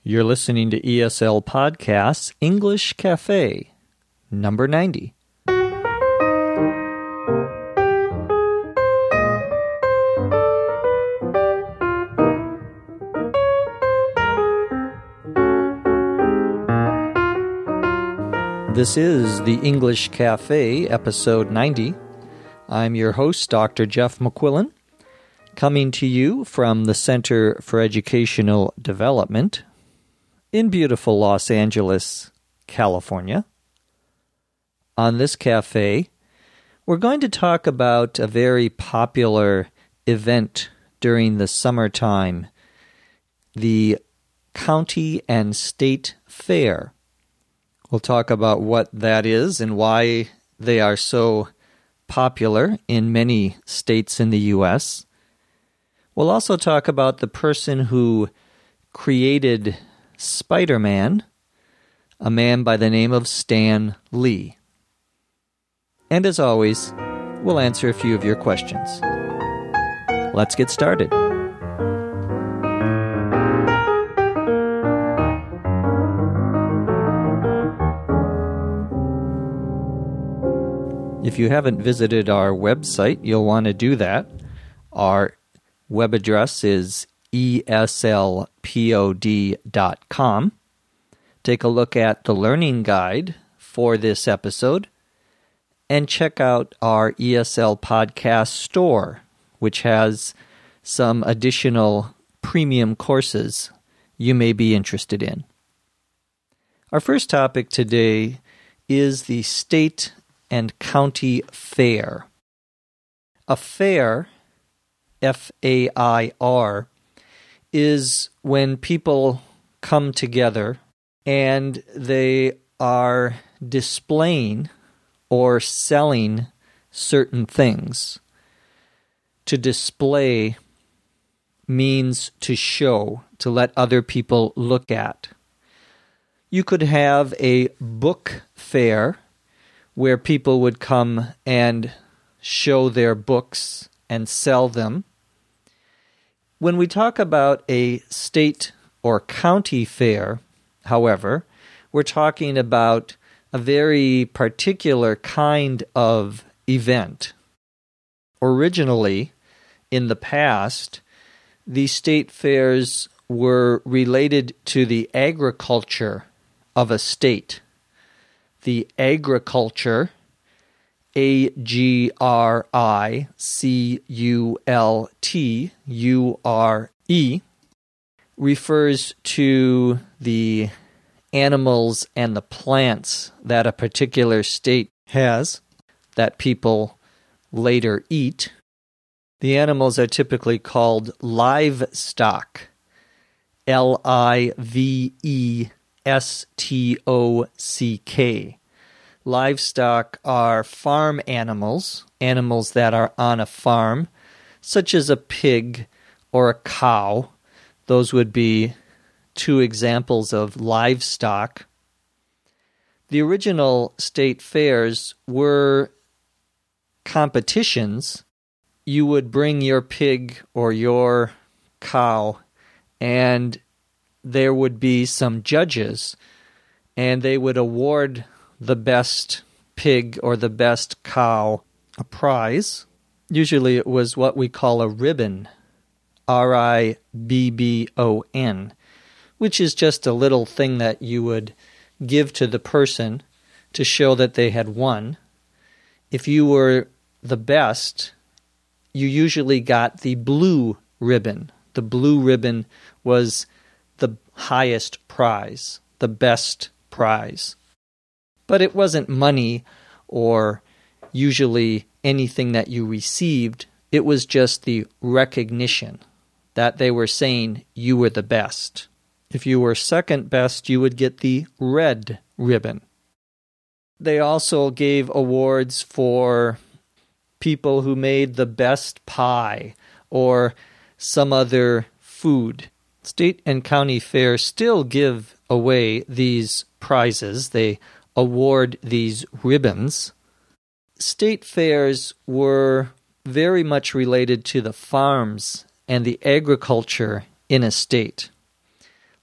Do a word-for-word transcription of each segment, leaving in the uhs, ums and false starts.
You're listening to E S L Podcasts English Cafe, number ninety. This is the English Cafe, episode ninety. I'm your host, Doctor Jeff McQuillan, coming to you from the Center for Educational Development in beautiful Los Angeles, California. On this cafe, we're going to talk about a very popular event during the summertime, the County and State Fair. We'll talk about what that is and why they are so popular in many states in the U S. We'll also talk about the person who created Spider-Man, a man by the name of Stan Lee. And as always, we'll answer a few of your questions. Let's get started. If you haven't visited our website, you'll want to do that. Our web address is E S L pod dot com. Take a look at the learning guide for this episode and check out our E S L Podcast store, which has some additional premium courses you may be interested in. Our first topic today is the State and County Fair. A fair, F A I R, is when people come together and they are displaying or selling certain things. To display means to show, to let other people look at. You could have a book fair where people would come and show their books and sell them. When we talk about a state or county fair, however, we're talking about a very particular kind of event. Originally, in the past, the state fairs were related to the agriculture of a state. The agriculture, A G R I C U L T U R E, refers to the animals and the plants that a particular state has that people later eat. The animals are typically called livestock, L I V E S T O C K. Livestock are farm animals, animals that are on a farm, such as a pig or a cow. Those would be two examples of livestock. The original state fairs were competitions. You would bring your pig or your cow, and there would be some judges, and they would award the best pig or the best cow a prize. Usually it was what we call a ribbon, R I B B O N, which is just a little thing that you would give to the person to show that they had won. If you were the best, you usually got the blue ribbon. The blue ribbon was the highest prize, the best prize. But it wasn't money or usually anything that you received. It was just the recognition that they were saying you were the best. If you were second best, you would get the red ribbon. They also gave awards for people who made the best pie or some other food. State and county fairs still give away these prizes. They award these ribbons. State fairs were very much related to the farms and the agriculture in a state.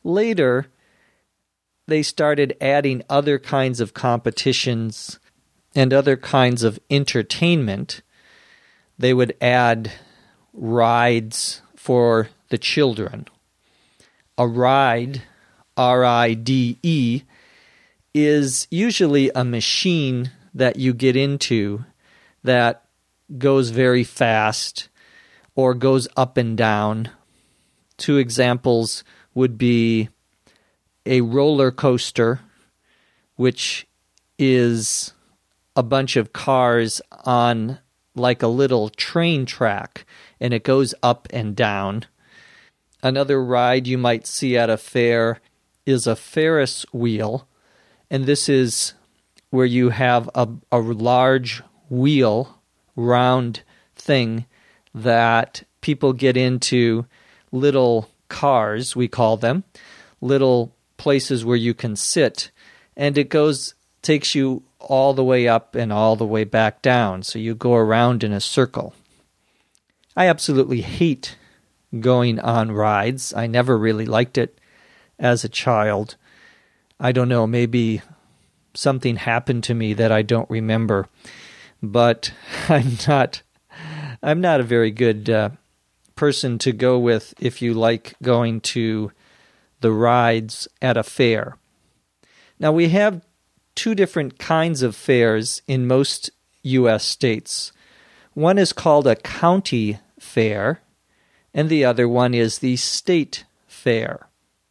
Later, they started adding other kinds of competitions and other kinds of entertainment. They would add rides for the children. A ride, R I D E, is usually a machine that you get into that goes very fast or goes up and down. Two examples would be a roller coaster, which is a bunch of cars on like a little train track, and it goes up and down. Another ride you might see at a fair is a Ferris wheel, and this is where you have a, a large wheel, round thing that people get into, little cars, we call them, little places where you can sit, and it goes, takes you all the way up and all the way back down, so you go around in a circle. I absolutely hate going on rides. I never really liked it as a child. I don't know, maybe something happened to me that I don't remember, but I'm not I'm not a very good uh, person to go with if you like going to the rides at a fair. Now, we have two different kinds of fairs in most U S states. One is called a county fair, and the other one is the state fair.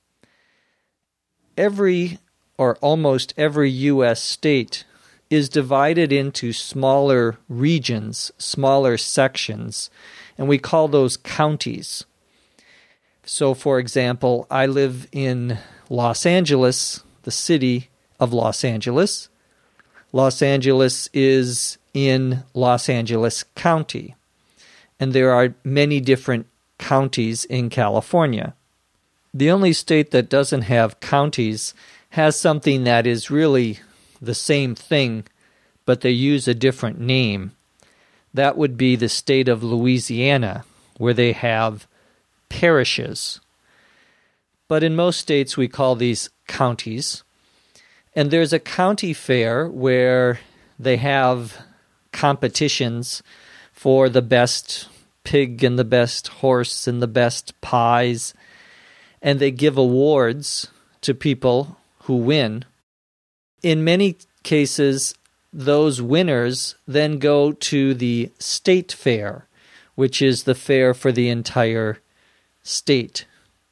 Every, or almost every U S state is divided into smaller regions, smaller sections, and we call those counties. So, for example, I live in Los Angeles, the city of Los Angeles. Los Angeles is in Los Angeles County, and there are many different counties in California. The only state that doesn't have counties has something that is really the same thing, but they use a different name. That would be the state of Louisiana, where they have parishes. But in most states, we call these counties. And there's a county fair where they have competitions for the best pig and the best horse and the best pies. And they give awards to people who win. In many cases, those winners then go to the state fair, which is the fair for the entire state.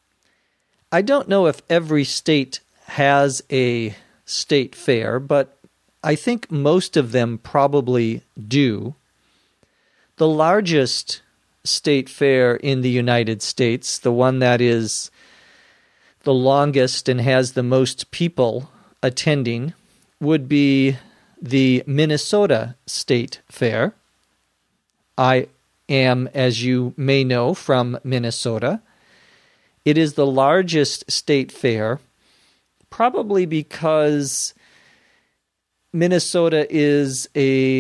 I don't know if every state has a state fair, but I think most of them probably do. The largest state fair in the United States, the one that is the longest and has the most people attending, would be the Minnesota State Fair. I am, as you may know, from Minnesota. It is the largest state fair, probably because Minnesota is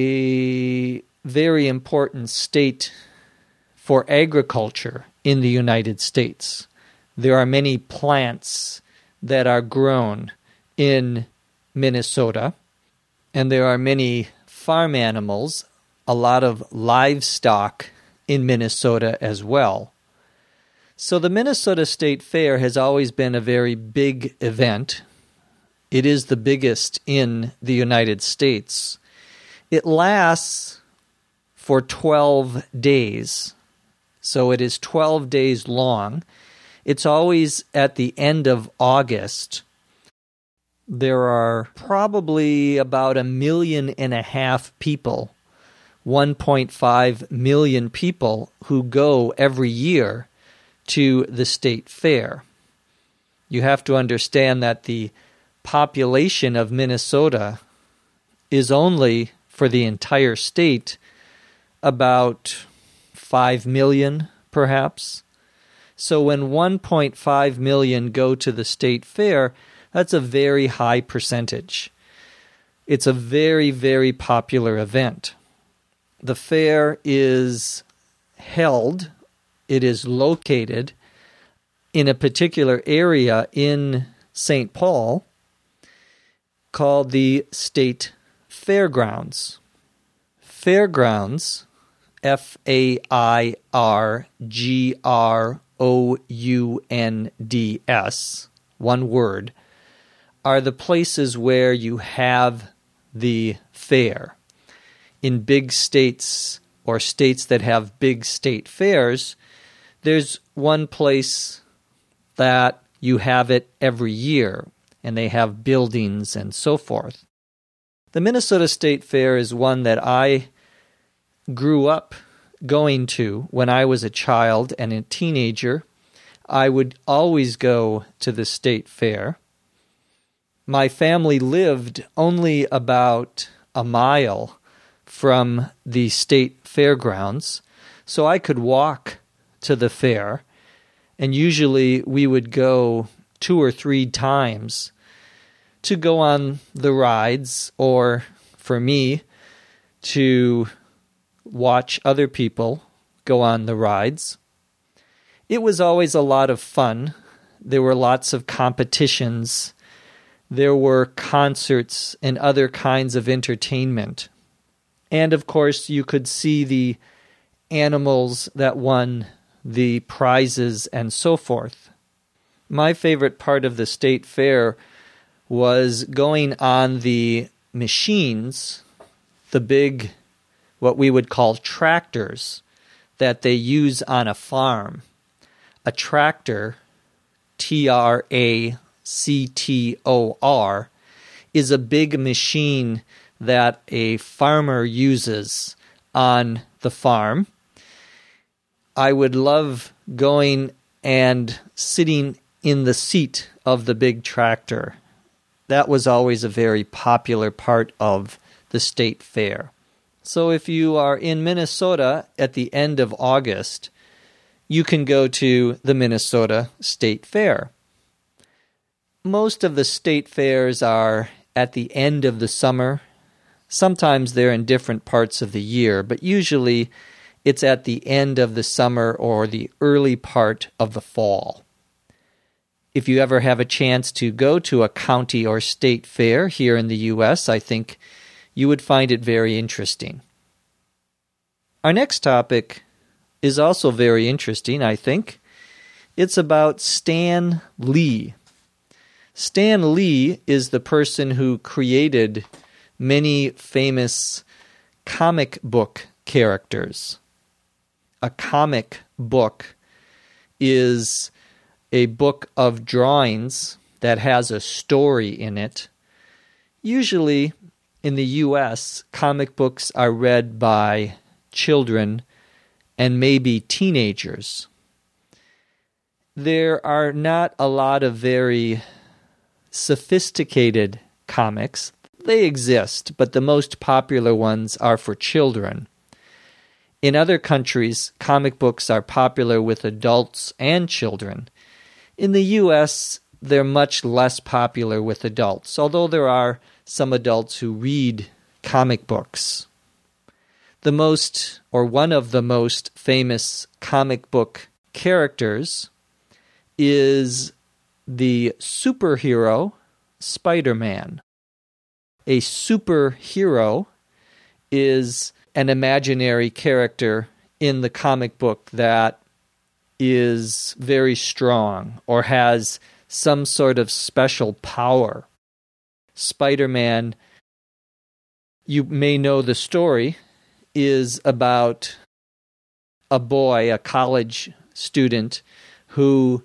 a very important state for agriculture in the United States. There are many plants that are grown in Minnesota, and there are many farm animals, a lot of livestock in Minnesota as well. So the Minnesota State Fair has always been a very big event. It is the biggest in the United States. It lasts for twelve days, so it is twelve days long. It's always at the end of August. There are probably about a million and a half people, one point five million people, who go every year to the state fair. You have to understand that the population of Minnesota is only, for the entire state, about five million, perhaps. So when one point five million go to the state fair, that's a very high percentage. It's a very, very popular event. The fair is held, it is located in a particular area in Saint Paul called the State Fairgrounds. Fairgrounds, F A I R G R O U N D S, one word, are the places where you have the fair. In big states or states that have big state fairs, there's one place that you have it every year, and they have buildings and so forth. The Minnesota State Fair is one that I grew up going to when I was a child and a teenager. I would always go to the state fair. My family lived only about a mile from the state fairgrounds, so I could walk to the fair, and usually we would go two or three times to go on the rides, or for me, to watch other people go on the rides. It was always a lot of fun. There were lots of competitions. There were concerts and other kinds of entertainment. And of course, you could see the animals that won the prizes and so forth. My favorite part of the state fair was going on the machines, the big, what we would call tractors, that they use on a farm. A tractor, T R A C T O R, is a big machine that a farmer uses on the farm. I would love going and sitting in the seat of the big tractor. That was always a very popular part of the state fair. So if you are in Minnesota at the end of August, you can go to the Minnesota State Fair. Most of the state fairs are at the end of the summer. Sometimes they're in different parts of the year, but usually it's at the end of the summer or the early part of the fall. If you ever have a chance to go to a county or state fair here in the U S, I think you would find it very interesting. Our next topic is also very interesting, I think. It's about Stan Lee. Stan Lee is the person who created many famous comic book characters. A comic book is a book of drawings that has a story in it. Usually in the U S, comic books are read by children and maybe teenagers. There are not a lot of very sophisticated comics. They exist, but the most popular ones are for children. In other countries, comic books are popular with adults and children. In the U S, they're much less popular with adults, although there are some adults who read comic books. The most, or one of the most famous comic book characters is the superhero Spider-Man. A superhero is an imaginary character in the comic book that is very strong or has some sort of special power. Spider-Man, you may know the story, is about a boy, a college student, who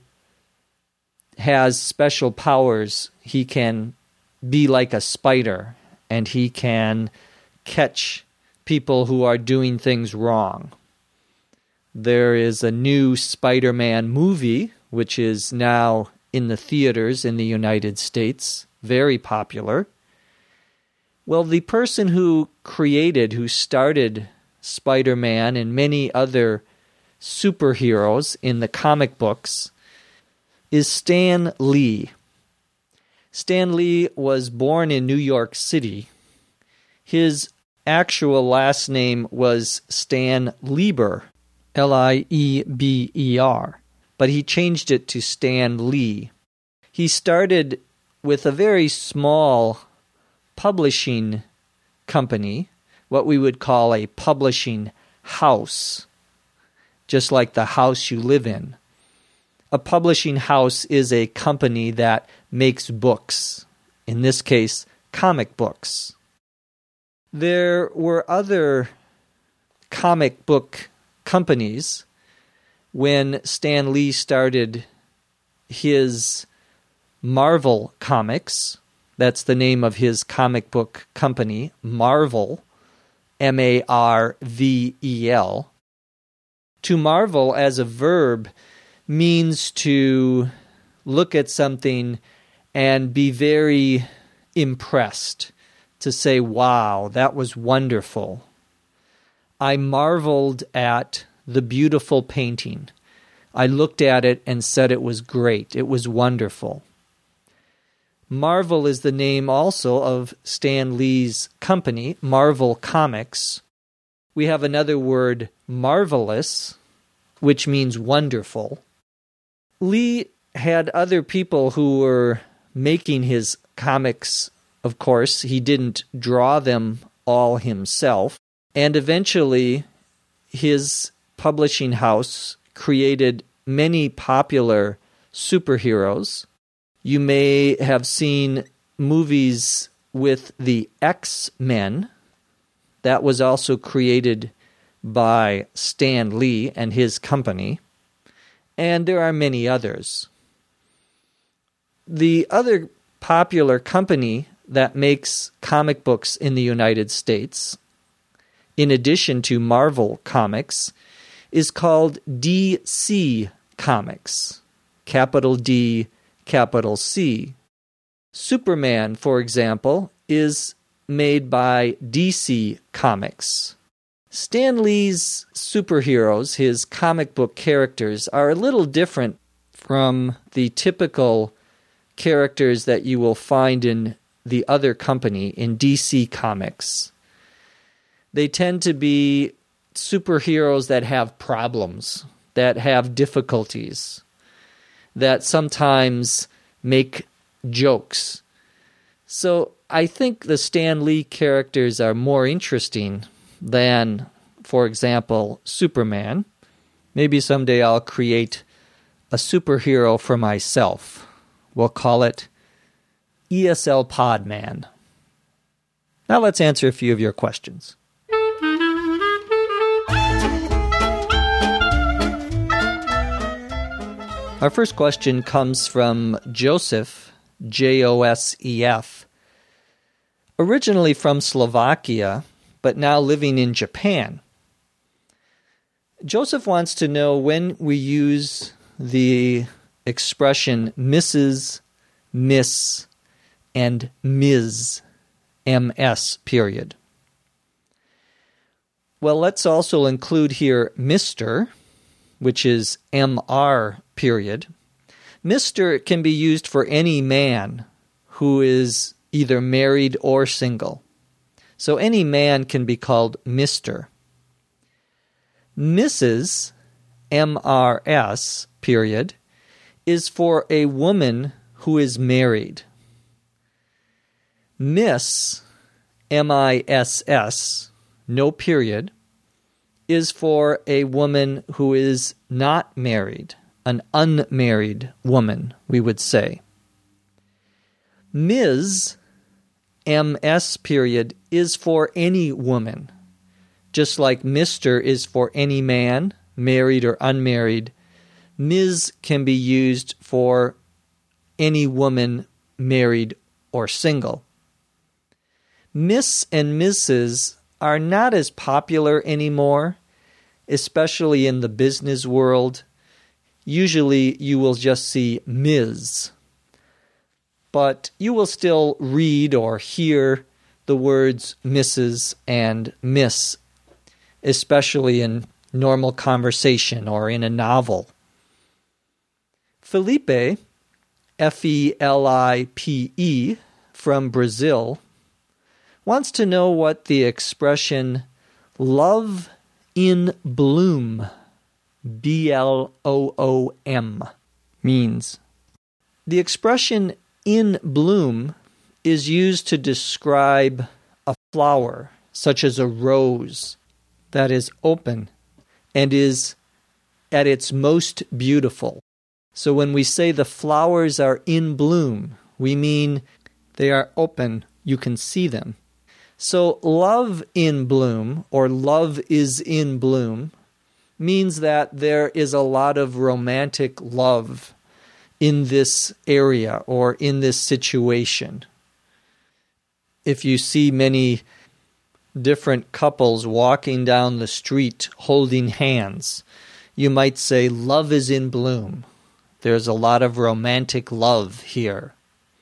has special powers. He can be like a spider, and he can catch people who are doing things wrong. There is a new Spider-Man movie, which is now in the theaters in the United States, very popular. Well, the person who created, who started Spider-Man and many other superheroes in the comic books is Stan Lee. Stan Lee was born in New York City. His actual last name was Stan Lieber, L I E B E R. but he changed it to Stan Lee. He started with a very small publishing company, what we would call a publishing house, just like the house you live in. A publishing house is a company that makes books, in this case, comic books. There were other comic book companies when Stan Lee started his Marvel Comics. That's the name of his comic book company, Marvel, M A R V E L. To marvel as a verb means to look at something and be very impressed, to say, wow, that was wonderful. I marveled at the beautiful painting. I looked at it and said it was great. It was wonderful. Marvel is the name also of Stan Lee's company, Marvel Comics. We have another word, marvelous, which means wonderful. Lee had other people who were making his comics, of course. He didn't draw them all himself. And eventually, his publishing house created many popular superheroes. You may have seen movies with the X-Men. That was also created by Stan Lee and his company. And there are many others. The other popular company that makes comic books in the United States, in addition to Marvel Comics, is called D C Comics. Capital D, capital C. Superman, for example, is made by D C Comics. Stan Lee's superheroes, his comic book characters, are a little different from the typical characters that you will find in the other company, in D C Comics. They tend to be superheroes that have problems, that have difficulties, that sometimes make jokes. So I think the Stan Lee characters are more interesting than, for example, Superman. Maybe someday I'll create a superhero for myself. We'll call it E S L Podman. Now let's answer a few of your questions. Our first question comes from Joseph, J O S E F. Originally from Slovakia, but now living in Japan. Joseph wants to know when we use the expression Missus, Miss, and Miz, M S, period. Well, let's also include here Mister, which is M R, period. Mister can be used for any man who is either married or single. So any man can be called Mister. Missus, M R S, period, is for a woman who is married. Miss, M I S S, no period, is for a woman who is not married, an unmarried woman, we would say. Miz, M S period, is for any woman. Just like Mister is for any man, married or unmarried, Miz can be used for any woman, married or single. Miss and Missus are not as popular anymore, especially in the business world. Usually you will just see Miz. But you will still read or hear the words Missus and Miss, especially in normal conversation or in a novel. Felipe, F E L I P E, from Brazil, wants to know what the expression love in bloom B L O O M, means. The expression in bloom is used to describe a flower, such as a rose, that is open and is at its most beautiful. So when we say the flowers are in bloom, we mean they are open, you can see them. So love in bloom, or love is in bloom, means that there is a lot of romantic love in this area or in this situation. If you see many different couples walking down the street holding hands, you might say love is in bloom. There's a lot of romantic love here.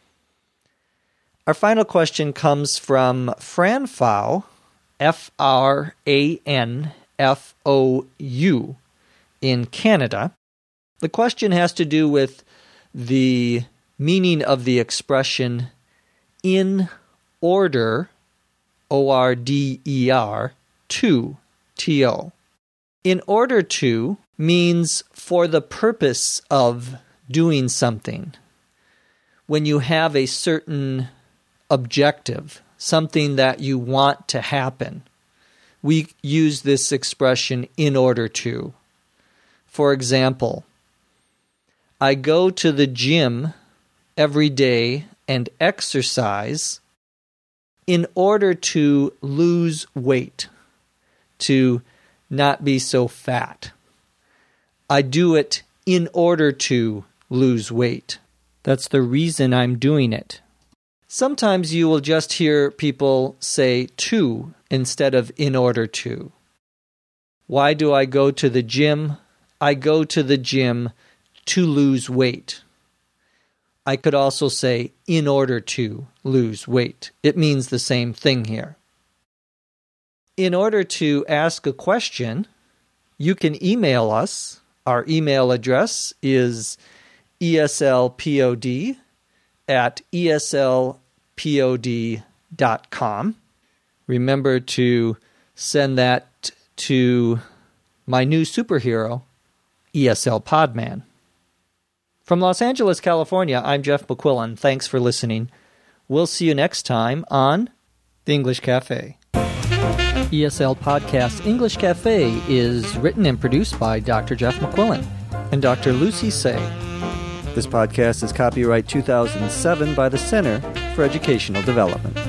Our final question comes from Fran Fou, F R A N F O U, in Canada. The question has to do with the meaning of the expression in order, O R D E R, to, T O. In order to means for the purpose of doing something. When you have a certain objective, something that you want to happen, we use this expression in order to. For example, I go to the gym every day and exercise in order to lose weight, to not be so fat. I do it in order to lose weight. That's the reason I'm doing it. Sometimes you will just hear people say to instead of in order to. Why do I go to the gym? I go to the gym to lose weight. I could also say in order to lose weight. It means the same thing here. In order to ask a question, you can email us. Our email address is eslpod at eslpod dot com. Remember to send that to my new superhero, E S L Podman. From Los Angeles, California, I'm Jeff McQuillan. Thanks for listening. We'll see you next time on The English Cafe. E S L Podcast English Cafe is written and produced by Doctor Jeff McQuillan and Doctor Lucy Say. This podcast is copyright two thousand seven by the Center for Educational Development.